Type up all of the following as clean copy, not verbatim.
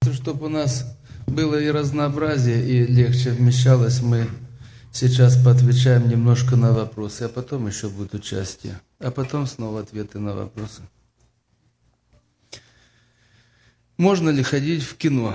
Чтобы у нас было и разнообразие, и легче вмещалось, мы сейчас поотвечаем немножко на вопросы, а потом еще будет участие, а потом снова ответы на вопросы. Можно ли ходить в кино?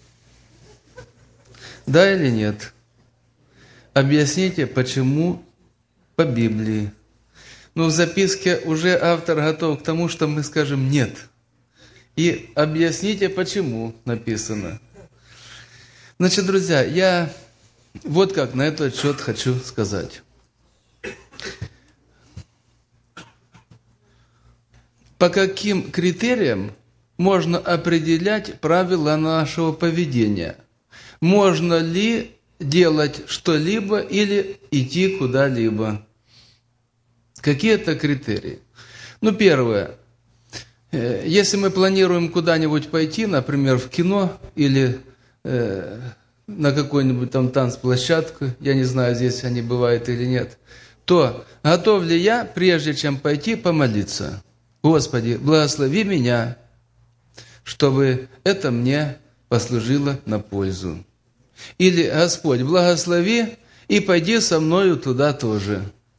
Да или нет? Объясните, почему по Библии. Но в записке уже автор готов к тому, что мы скажем «нет». И объясните, почему написано. Значит, друзья, я вот как на этот счет хочу сказать. По каким критериям можно определять правила нашего поведения? Можно ли делать что-либо или идти куда-либо? Какие это критерии? Первое. Если мы планируем куда-нибудь пойти, например, в кино или на какую-нибудь там танцплощадку, я не знаю, здесь они бывают или нет, то готов ли я, прежде чем пойти, помолиться? Господи, благослови меня, чтобы это мне послужило на пользу. Или, Господь, благослови и пойди со мною туда тоже.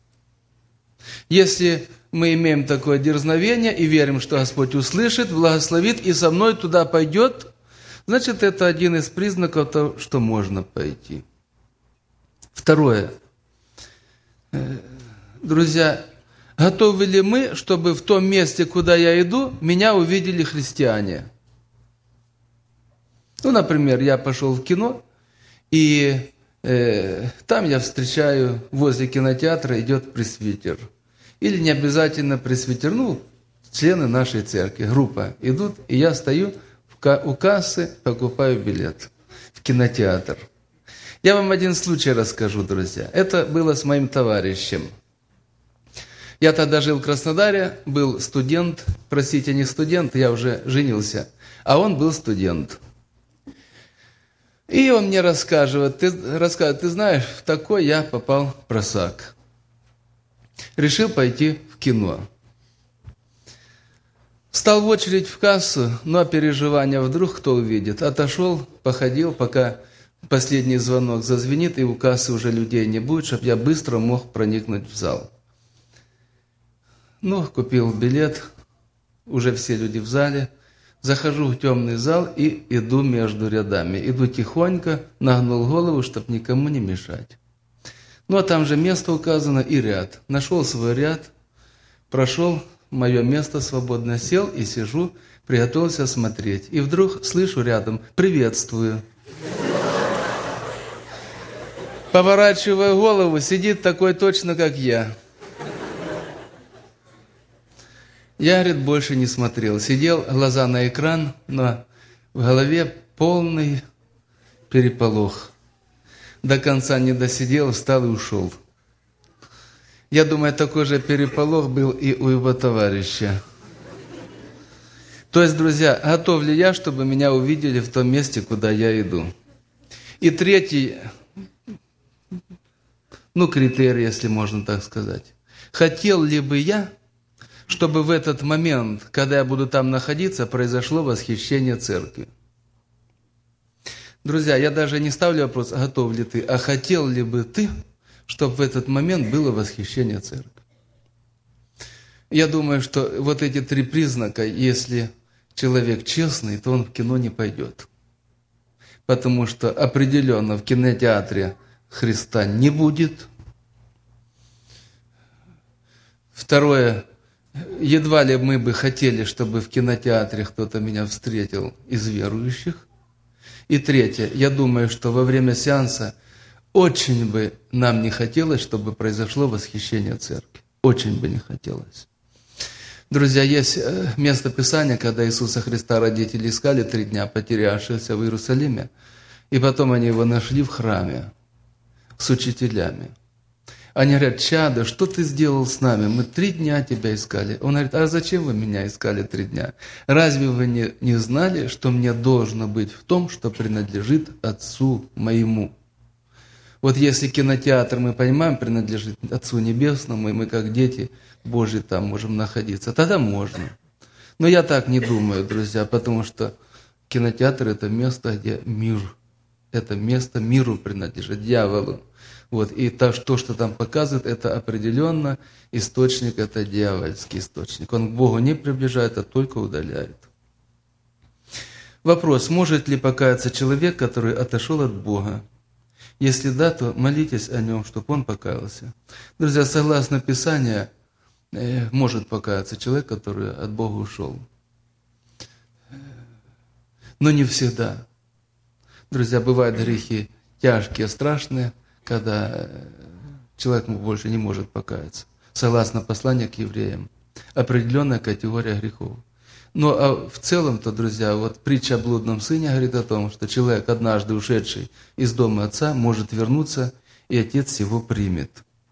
Если мы имеем такое дерзновение и верим, что Господь услышит, благословит и со мной туда пойдет, значит, это один из признаков того, что можно пойти. Второе. Друзья, готовы ли мы, чтобы в том месте, куда я иду, меня увидели христиане? Например, я пошел в кино, и там я встречаю, возле кинотеатра идет пресвитер. Или не обязательно пресвитер, члены нашей церкви, группа идут, и я стою у кассы, покупаю билет в кинотеатр. Я вам один случай расскажу, друзья. Это было с моим товарищем. Я тогда жил в Краснодаре, был студент, не студент, я уже женился, а он был студент. И он мне рассказывает, ты знаешь, в такой я попал в просак. Решил пойти в кино. Стал в очередь в кассу, но переживания, вдруг кто увидит. Отошел, походил, пока последний звонок зазвенит, и у кассы уже людей не будет, чтобы я быстро мог проникнуть в зал. Купил билет, уже все люди в зале. Захожу в темный зал и иду между рядами. Иду тихонько, нагнул голову, чтобы никому не мешать. А там же место указано и ряд. Нашел свой ряд, прошел, мое место свободно, сел и сижу, приготовился смотреть. И вдруг слышу рядом «приветствую». Поворачиваю голову, сидит такой точно, как я. Я, говорит, больше не смотрел. Сидел, глаза на экран, но в голове полный переполох. До конца не досидел, встал и ушел. Я думаю, такой же переполох был и у его товарища. То есть, друзья, готов ли я, чтобы меня увидели в том месте, куда я иду? И третий, критерий, если можно так сказать. Хотел ли бы я, чтобы в этот момент, когда я буду там находиться, произошло восхищение церкви? Друзья, я даже не ставлю вопрос, готов ли ты, а хотел ли бы ты, чтобы в этот момент было восхищение церкви? Я думаю, что вот эти три признака, если человек честный, то он в кино не пойдет. Потому что определенно в кинотеатре Христа не будет. Второе, едва ли мы бы хотели, чтобы в кинотеатре кто-то меня встретил из верующих. И третье, я думаю, что во время сеанса очень бы нам не хотелось, чтобы произошло восхищение церкви. Очень бы не хотелось. Друзья, есть место Писания, когда Иисуса Христа родители искали 3 дня, потерявшегося в Иерусалиме, и потом они его нашли в храме с учителями. Они говорят: чадо, что ты сделал с нами? Мы 3 дня тебя искали. Он говорит: а зачем вы меня искали 3 дня? Разве вы не знали, что мне должно быть в том, что принадлежит Отцу моему? Вот если кинотеатр, мы понимаем, принадлежит Отцу Небесному, и мы как дети Божьи там можем находиться, тогда можно. Но я так не думаю, друзья, потому что Кинотеатр – это место, где мир. Это место миру принадлежит, дьяволу. Вот. И то, что там показывает, это определенно источник, это дьявольский источник. Он к Богу не приближает, а только удаляет. Вопрос, может ли покаяться человек, который отошел от Бога? Если да, то молитесь о нем, чтобы он покаялся. Друзья, согласно Писанию, может покаяться человек, который от Бога ушел. Но не всегда. Друзья, бывают грехи тяжкие, страшные, когда человек больше не может покаяться. Согласно посланию к евреям, определенная категория грехов. Но в целом-то, друзья, вот притча о блудном сыне говорит о том, что человек, однажды ушедший из дома отца, может вернуться, и отец его примет.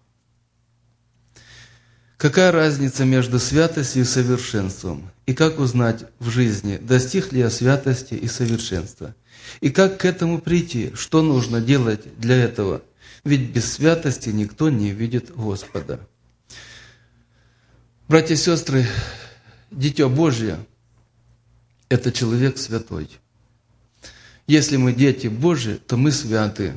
Какая разница между святостью и совершенством? И как узнать в жизни, достиг ли я святости и совершенства? И как к этому прийти? Что нужно делать для этого? Ведь без святости никто не видит Господа. Братья и сестры, Дитя Божье – это человек святой. Если мы дети Божьи, то мы святы.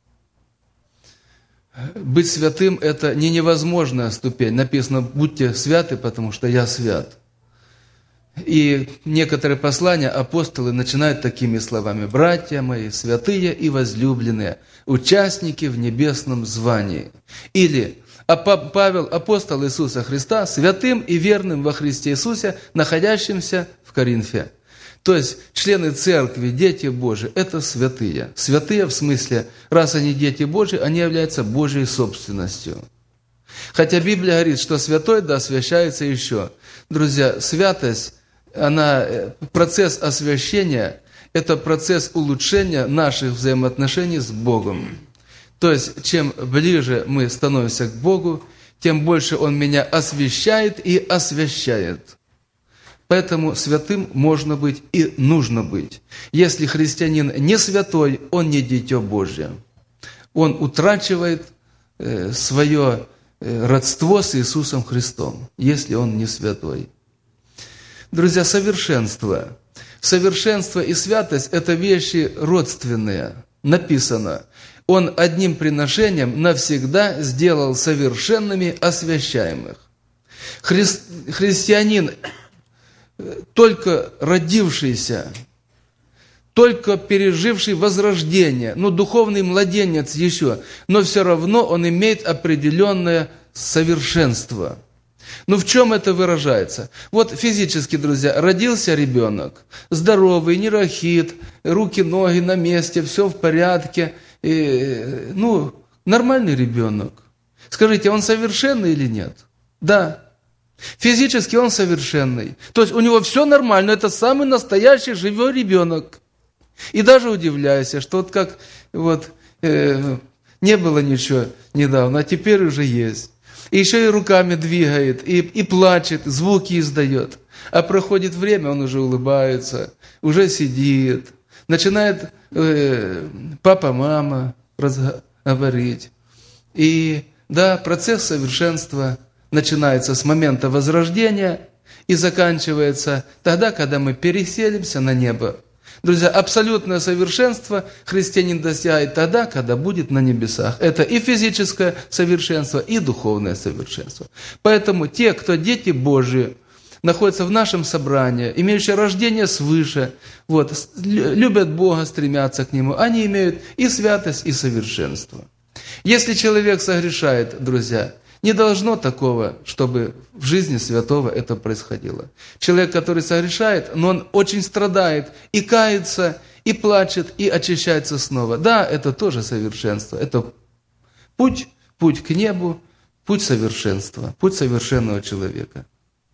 Быть святым – это не невозможная ступень. Написано, будьте святы, потому что я свят. И некоторые послания апостолы начинают такими словами. «Братья мои, святые и возлюбленные, участники в небесном звании». Или Павел, апостол Иисуса Христа, святым и верным во Христе Иисусе, находящимся в Коринфе. То есть члены церкви, дети Божьи – это святые. Святые в смысле, раз они дети Божьи, они являются Божьей собственностью. Хотя Библия говорит, что святой да освящается еще. Друзья, святость, процесс освящения – это процесс улучшения наших взаимоотношений с Богом. То есть, чем ближе мы становимся к Богу, тем больше Он меня освящает и освящает. Поэтому святым можно быть и нужно быть. Если христианин не святой, он не дитя Божье. Он утрачивает свое родство с Иисусом Христом, если он не святой. Друзья, совершенство. Совершенство и святость – это вещи родственные. Написано, Он одним приношением навсегда сделал совершенными освящаемых. Христианин, только родившийся, только переживший возрождение, духовный младенец еще, но все равно он имеет определенное совершенство. В чем это выражается? Вот физически, друзья, родился ребенок, здоровый, не рахит, руки, ноги на месте, все в порядке, нормальный ребенок. Скажите, он совершенный или нет? Да. Физически он совершенный. То есть у него все нормально, это самый настоящий живой ребенок. И даже удивляйся, что не было ничего недавно, а теперь уже есть. И еще и руками двигает, и плачет, звуки издает. А проходит время, он уже улыбается, уже сидит, начинает папа, мама говорить. И да, процесс совершенства начинается с момента возрождения и заканчивается тогда, когда мы переселимся на небо. Друзья, абсолютное совершенство христианин достигает тогда, когда будет на небесах. Это и физическое совершенство, и духовное совершенство. Поэтому те, кто дети Божьи, находятся в нашем собрании, имеющие рождение свыше, любят Бога, стремятся к Нему, они имеют и святость, и совершенство. Если человек согрешает, друзья, не должно такого, чтобы в жизни святого это происходило. Человек, который согрешает, но он очень страдает, и кается, и плачет, и очищается снова. Да, это тоже совершенство. Это путь к небу, путь совершенства, путь совершенного человека.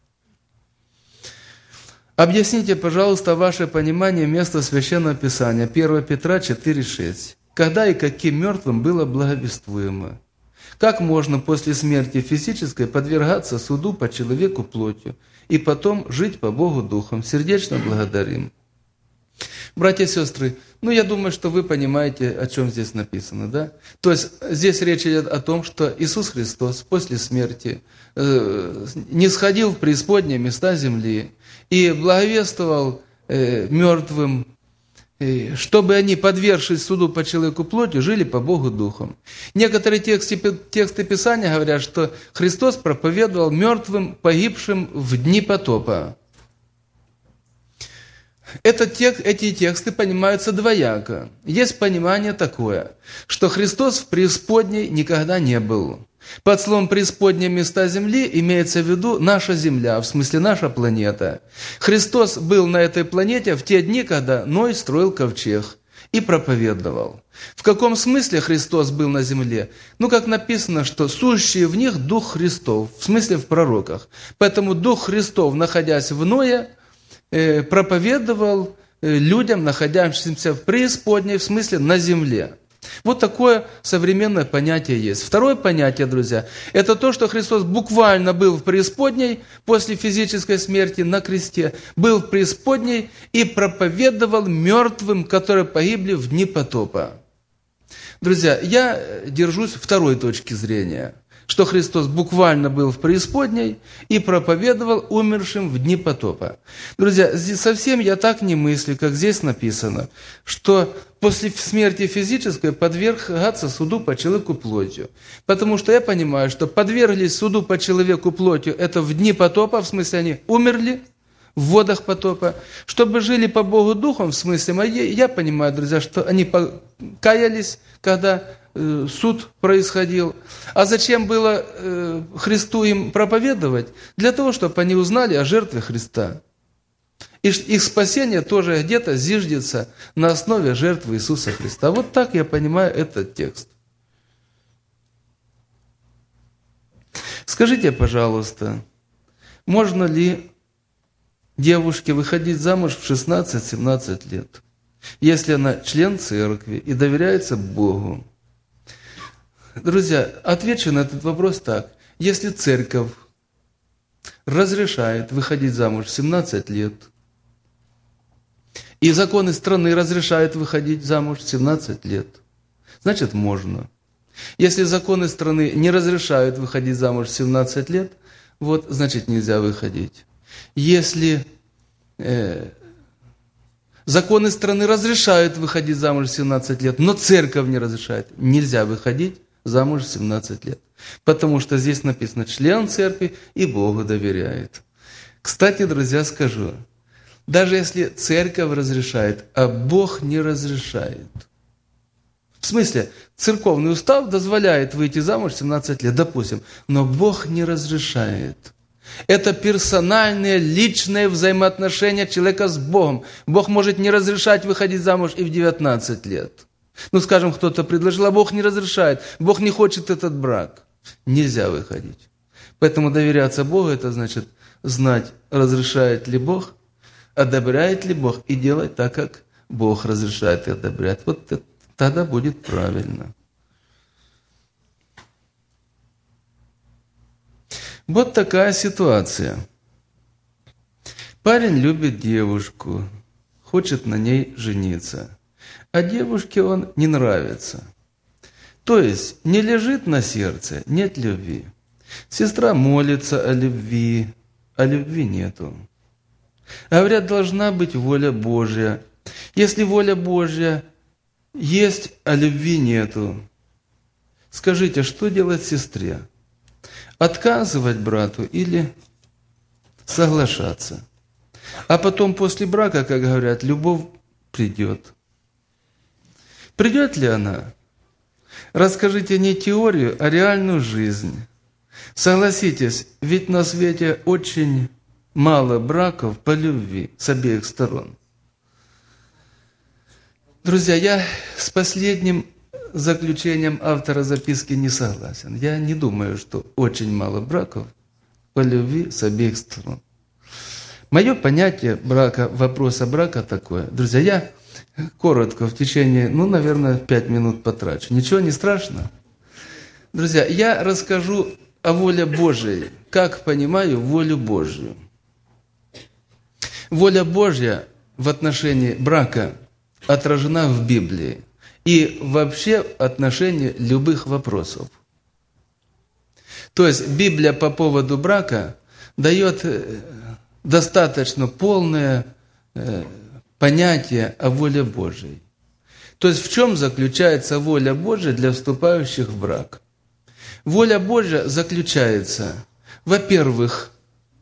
Объясните, пожалуйста, ваше понимание места Священного Писания, 1 Петра 4,6. Когда и каким мертвым было благовествуемо? Как можно после смерти физической подвергаться суду по человеку плотью и потом жить по Богу духом? Сердечно благодарим. Братья и сестры, я думаю, что вы понимаете, о чем здесь написано, да? То есть здесь речь идет о том, что Иисус Христос после смерти не сходил в преисподние места земли и благовествовал мертвым, чтобы они, подвергшись суду по человеку плотью, жили по Богу духом. Некоторые тексты Писания говорят, что Христос проповедовал мертвым, погибшим в дни потопа. Эти тексты понимаются двояко. Есть понимание такое, что Христос в преисподней никогда не был. Под словом «преисподние места земли» имеется в виду наша Земля, в смысле наша планета. Христос был на этой планете в те дни, когда Ной строил ковчег и проповедовал. В каком смысле Христос был на земле? Как написано, что сущий в них Дух Христов, в смысле в пророках. Поэтому Дух Христов, находясь в Ное, проповедовал людям, находящимся в преисподней, в смысле на земле. Вот такое современное понятие есть. Второе понятие, друзья, это то, что Христос буквально был в преисподней после физической смерти на кресте, был в преисподней и проповедовал мертвым, которые погибли в дни потопа. Друзья, я держусь второй точки зрения, что Христос буквально был в преисподней и проповедовал умершим в дни потопа. Друзья, здесь совсем я так не мыслю, как здесь написано, что после смерти физической подвергаться суду по человеку плотью. Потому что я понимаю, что подверглись суду по человеку плотью, это в дни потопа, в смысле они умерли в водах потопа, чтобы жили по Богу духом, в смысле, я понимаю, друзья, что они каялись, когда суд происходил. А зачем было Христу им проповедовать? Для того, чтобы они узнали о жертве Христа. И их спасение тоже где-то зиждется на основе жертвы Иисуса Христа. Вот так я понимаю этот текст. Скажите, пожалуйста, можно ли девушке выходить замуж в 16-17 лет, если она член церкви и доверяется Богу? Друзья, отвечу на этот вопрос так. Если церковь разрешает выходить замуж в 17 лет, и законы страны разрешают выходить замуж в 17 лет, значит, можно. Если законы страны не разрешают выходить замуж в 17 лет, значит, нельзя выходить. Если законы страны разрешают выходить замуж в 17 лет, но церковь не разрешает, нельзя выходить замуж в 17 лет. Потому что здесь написано «член церкви и Богу доверяет». Кстати, друзья, скажу, даже если церковь разрешает, а Бог не разрешает. В смысле, церковный устав дозволяет выйти замуж в 17 лет, допустим, но Бог не разрешает. Это персональные, личные взаимоотношения человека с Богом. Бог может не разрешать выходить замуж и в 19 лет. Скажем, кто-то предложил, а Бог не разрешает. Бог не хочет этот брак. Нельзя выходить. Поэтому доверяться Богу, это значит знать, разрешает ли Бог, одобряет ли Бог, и делать так, как Бог разрешает и одобряет. Это тогда будет правильно. Вот такая ситуация. Парень любит девушку, хочет на ней жениться, а девушке он не нравится. То есть не лежит на сердце, нет любви. Сестра молится о любви, а любви нету. Говорят, должна быть воля Божья. Если воля Божья есть, а любви нету, скажите, что делать сестре? Отказывать брату или соглашаться? А потом после брака, как говорят, любовь придет. Придет ли она? Расскажите не теорию, а реальную жизнь. Согласитесь, ведь на свете очень мало браков по любви с обеих сторон. Друзья, я с последним заключением автора записки не согласен. Я не думаю, что очень мало браков по любви с обеих сторон. Мое понятие брака, вопроса брака такое. Друзья, я коротко в течение, наверное, 5 минут потрачу. Ничего не страшно? Друзья, я расскажу о воле Божией, как понимаю волю Божью. Воля Божья в отношении брака отражена в Библии и вообще в отношении любых вопросов. То есть Библия по поводу брака дает достаточно полное понятие о воле Божьей. То есть в чем заключается воля Божья для вступающих в брак? Воля Божья заключается, во-первых,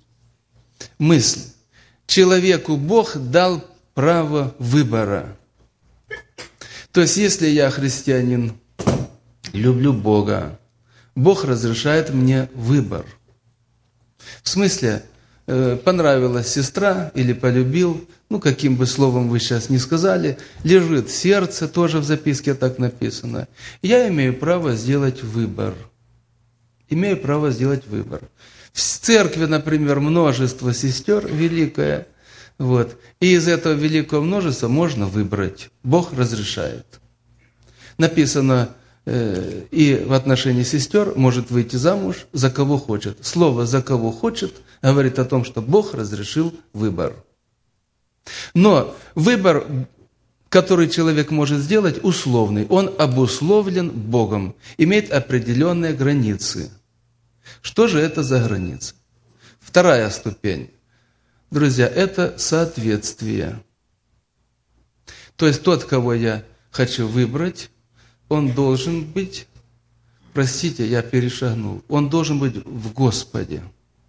мысль. Человеку Бог дал право выбора. То есть если я христианин, люблю Бога, Бог разрешает мне выбор. В смысле, понравилась сестра или полюбил, каким бы словом вы сейчас ни сказали, лежит сердце, тоже в записке так написано. Я имею право сделать выбор. Имею право сделать выбор. В церкви, например, множество сестер великое, и из этого великого множества можно выбрать. Бог разрешает. Написано, и в отношении сестер может выйти замуж за кого хочет. Слово «за кого хочет» говорит о том, что Бог разрешил выбор. Но выбор, который человек может сделать, условный. Он обусловлен Богом, имеет определенные границы. Что же это за границы? Вторая ступень. Друзья, это соответствие. То есть тот, кого я хочу выбрать, он должен быть, простите, я перешагнул, он должен быть в Господе.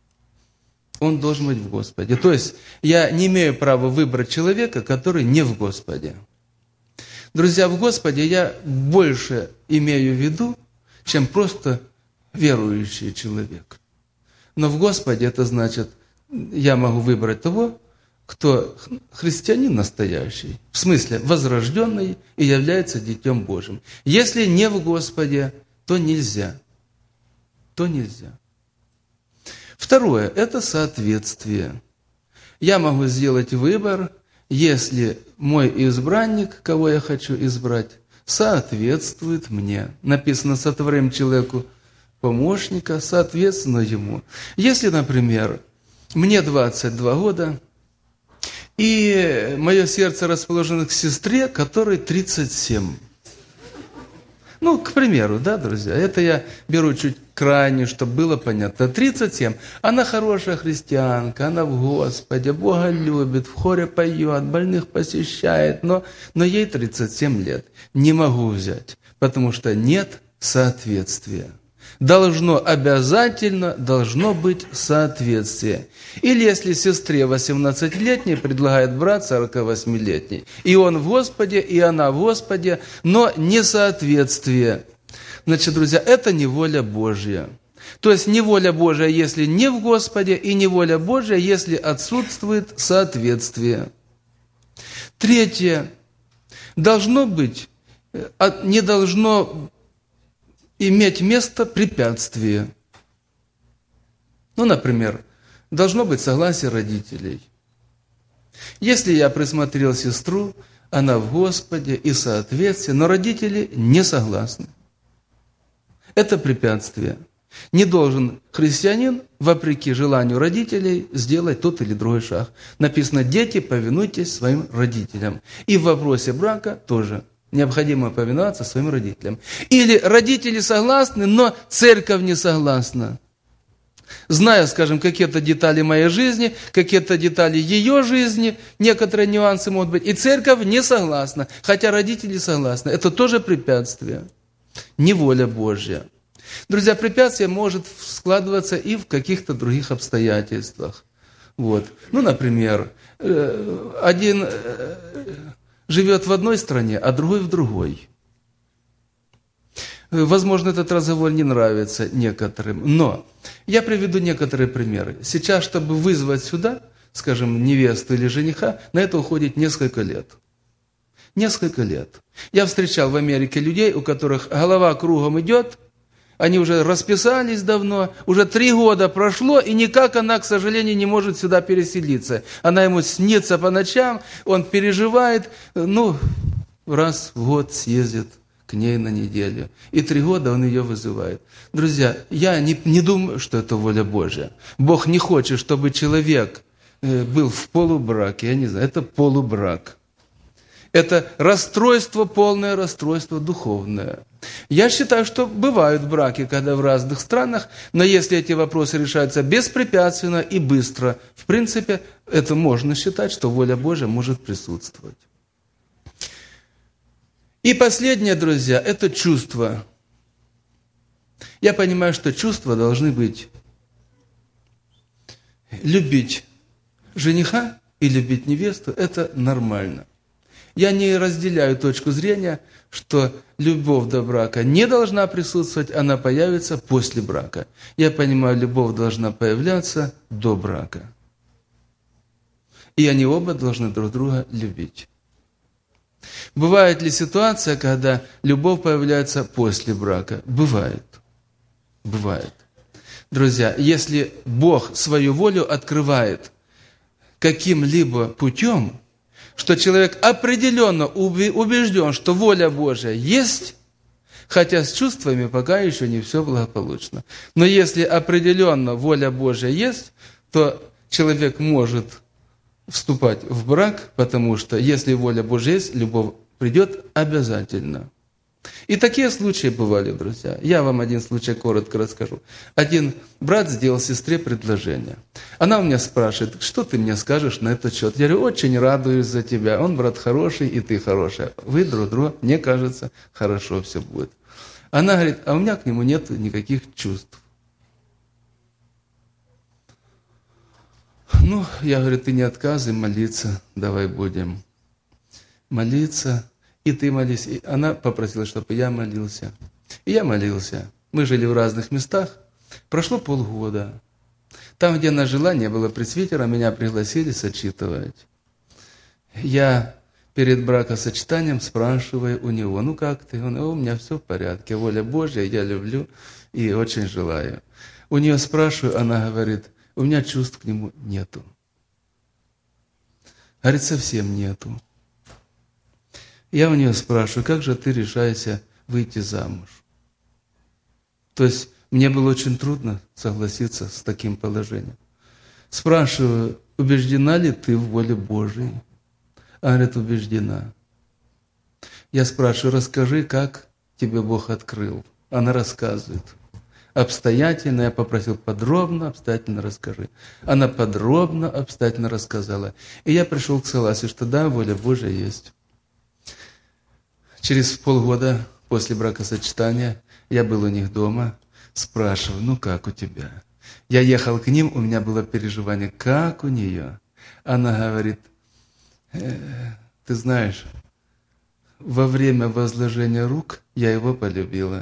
Он должен быть в Господе. То есть я не имею права выбрать человека, который не в Господе. Друзья, в Господе я больше имею в виду, чем просто верующий человек. Но в Господе это значит, я могу выбрать того, кто христианин настоящий, в смысле возрожденный и является Детем Божьим. Если не в Господе, то нельзя. То нельзя. Второе – это соответствие. Я могу сделать выбор, если мой избранник, кого я хочу избрать, соответствует мне. Написано, сотворим человеку помощника, соответственно ему. Если, например, мне 22 года, и мое сердце расположено к сестре, которой 37. К примеру, да, друзья, это я беру чуть крайне, чтобы было понятно. 37. Она хорошая христианка, она в Господе, Бога любит, в хоре поет, больных посещает, но ей 37 лет. Не могу взять, потому что нет соответствия. Обязательно должно быть соответствие. Или если сестре 18-летней предлагает брат 48-летний, и он в Господе, и она в Господе, но не соответствие. Значит, друзья, это не воля Божья. То есть не воля Божья, если не в Господе, и не воля Божья, если отсутствует соответствие. Третье. Не должно иметь место препятствие. Например, должно быть согласие родителей. Если я присмотрел сестру, она в Господе и соответствие, но родители не согласны. Это препятствие. Не должен христианин, вопреки желанию родителей, сделать тот или другой шаг. Написано, дети, повинуйтесь своим родителям. И в вопросе брака тоже. Необходимо повиноваться своим родителям. Или родители согласны, но церковь не согласна. Зная, скажем, какие-то детали моей жизни, какие-то детали ее жизни, некоторые нюансы могут быть, и церковь не согласна, хотя родители согласны. Это тоже препятствие. Не воля Божья. Друзья, препятствие может складываться и в каких-то других обстоятельствах. Например, один живет в одной стране, а другой в другой. Возможно, этот разговор не нравится некоторым, но я приведу некоторые примеры. Сейчас, чтобы вызвать сюда, скажем, невесту или жениха, на это уходит несколько лет. Несколько лет. Я встречал в Америке людей, у которых голова кругом идет, они уже расписались давно, уже 3 года прошло, и никак она, к сожалению, не может сюда переселиться. Она ему снится по ночам, он переживает, раз в год съездит к ней на неделю. И 3 года он ее вызывает. Друзья, я не думаю, что это воля Божья. Бог не хочет, чтобы человек был в полубраке, я не знаю, это полубрак. Это расстройство, полное расстройство духовное. Я считаю, что бывают браки, когда в разных странах, но если эти вопросы решаются беспрепятственно и быстро, в принципе, это можно считать, что воля Божия может присутствовать. И последнее, друзья, это чувства. Я понимаю, что чувства должны быть любить жениха и любить невесту – это нормально. Я не разделяю точку зрения, что любовь до брака не должна присутствовать, она появится после брака. Я понимаю, любовь должна появляться до брака. И они оба должны друг друга любить. Бывает ли ситуация, когда любовь появляется после брака? Бывает. Бывает. Друзья, если Бог свою волю открывает каким-либо путем, что человек определенно убежден, что воля Божия есть, хотя с чувствами пока еще не все благополучно. Но если определенно воля Божия есть, то человек может вступать в брак, потому что если воля Божия есть, любовь придет обязательно. И такие случаи бывали, друзья. Я вам один случай коротко расскажу. Один брат сделал сестре предложение. Она у меня спрашивает, что ты мне скажешь на этот счет? Я говорю, очень радуюсь за тебя. Он брат хороший, и ты хорошая. Вы друг друга, мне кажется, хорошо все будет. Она говорит, а у меня к нему нет никаких чувств. Ну, я говорю, ты не отказывай молиться, давай будем молиться. И ты молись. И она попросила, чтобы я молился. И я молился. Мы жили в разных местах. Прошло полгода. Там, где она жила, не было пресвитера, меня пригласили сочетывать. Я перед бракосочетанием спрашиваю у него, ну как ты? Он, у меня все в порядке, воля Божья, я люблю и очень желаю. У нее спрашиваю, она говорит, у меня чувств к нему нету. Говорит, совсем нету. Я у нее спрашиваю, как же ты решаешься выйти замуж? То есть мне было очень трудно согласиться с таким положением. Спрашиваю, убеждена ли ты в воле Божией? Она говорит, убеждена. Я спрашиваю, расскажи, как тебе Бог открыл? Она рассказывает. Обстоятельно, я попросил подробно, обстоятельно расскажи. Она подробно, обстоятельно рассказала. И я пришел к согласию, что да, воля Божия есть. Через полгода после бракосочетания я был у них дома, спрашиваю, ну как у тебя? Я ехал к ним, у меня было переживание, как у нее? Она говорит, ты знаешь, во время возложения рук я его полюбила.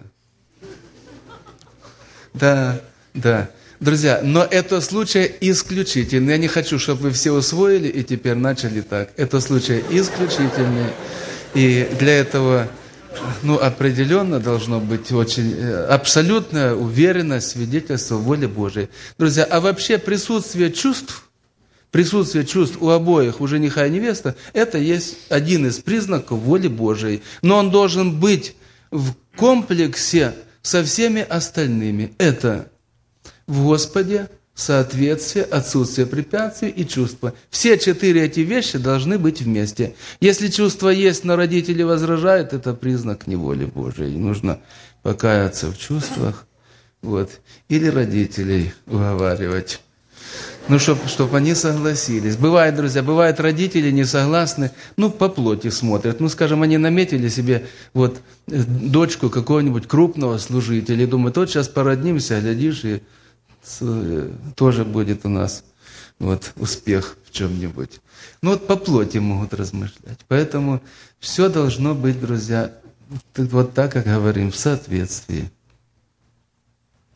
Да. Друзья, но это случай исключительный. Я не хочу, чтобы вы все усвоили и теперь начали так. Это случай исключительный. И для этого, определенно должно быть очень абсолютная уверенность, свидетельство воли Божией. Друзья, а вообще присутствие чувств у обоих, у жениха и невесты, это есть один из признаков воли Божией. Но он должен быть в комплексе со всеми остальными. Это в Господе, соответствие, отсутствие препятствий и чувства. Все 4 эти вещи должны быть вместе. Если чувства есть, но родители возражают, это признак неволи Божией. Нужно покаяться в чувствах, или родителей уговаривать. Чтобы они согласились. Бывает, друзья, родители не согласны, по плоти смотрят. Скажем, они наметили себе дочку какого-нибудь крупного служителя и думают, сейчас породнимся, глядишь, и тоже будет у нас успех в чем-нибудь. По плоти могут размышлять. Поэтому все должно быть, друзья, так, как говорим, в соответствии.